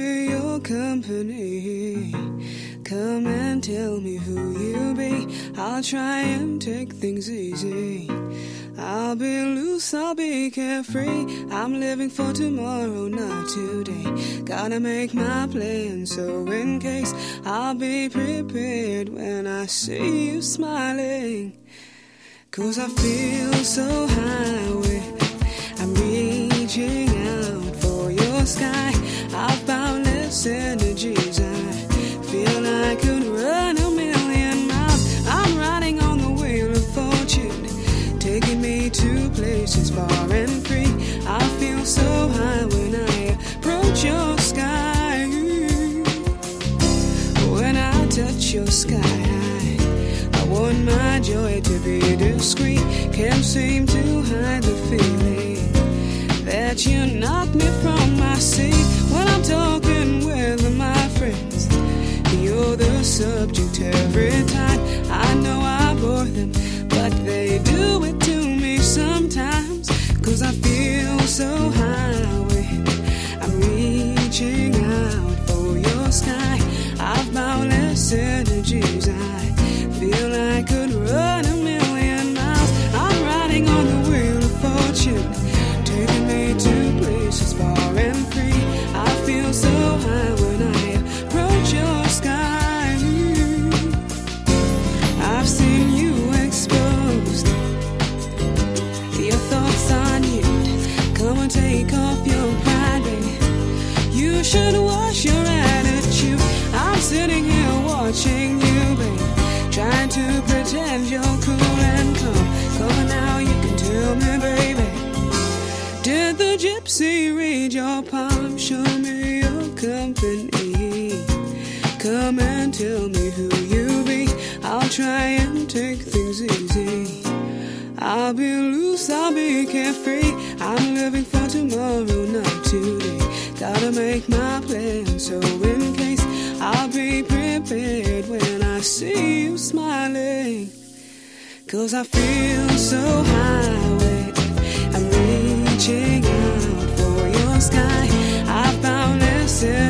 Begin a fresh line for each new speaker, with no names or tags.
me your company. Come and tell me who you be. I'll try and take things easy. I'll be loose, I'll be carefree. I'm living for tomorrow, not today. Gotta make my plan, so in case, I'll be prepared when I see you smiling. 'Cause I feel so high with, I'm reaching out for your sky. I've boundless energies. I feel I could run a million miles. I'm riding on the wheel of fortune, taking me to places far and free. I feel so high when I approach your sky. When I touch your sky, I want my joy to be discreet. Can't seem to hide the feeling that you knock me from my seat. When I'm talking with my friends, you're the subject every time. I know I bore them, but they do it to me sometimes. 'Cause I feel so high, I'm reaching out for your sky. I've boundless energies. I feel I could run a million miles. I'm riding on the wheel of fortune, taking me to places far and free. I feel so high when I approach your sky. I've seen you exposed, your thoughts are nude. Come and take off your pride, baby. You should wash your attitude. I'm sitting here watching you, baby, trying to pretend you're cool and calm. Come on now, you can tell me, baby, did the gypsy read your palm? Show me your company. Come and tell me who you be. I'll try and take things easy. I'll be loose, I'll be carefree. I'm living for tomorrow, not today. Gotta make my plan, so in case, I'll be prepared when I see you smiling. 'Cause I feel so high, I'm reaching out for your sky. I found this